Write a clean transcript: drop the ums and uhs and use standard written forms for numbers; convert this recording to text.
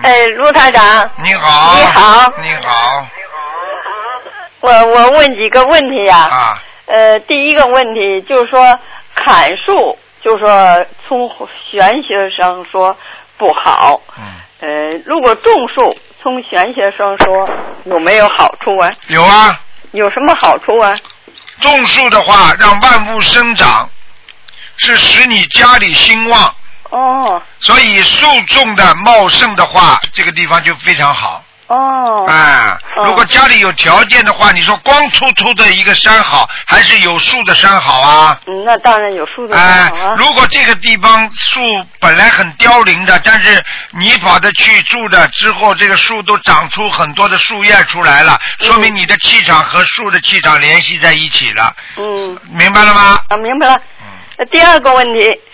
哎，卢台长。 你好。 你好。 你好。 我问几个问题呀。 啊。 第一个问题就是说砍树，就是说从玄学上说不好。如果种树，从玄学上说有没有好处啊？ 有啊。 有什么好处啊？ 种树的话，让万物生长，是使你家里兴旺。 哦。 所以树种的茂盛的话，这个地方就非常好。 哦。 如果家里有条件的话，你说光秃秃的一个山好，还是有树的山好啊？ 那当然有树的山好啊。 如果这个地方树本来很凋零的，但是你跑得去住的之后，这个树都长出很多的树叶出来了，说明你的气场和树的气场联系在一起了。明白了吗？ 明白了。第二个问题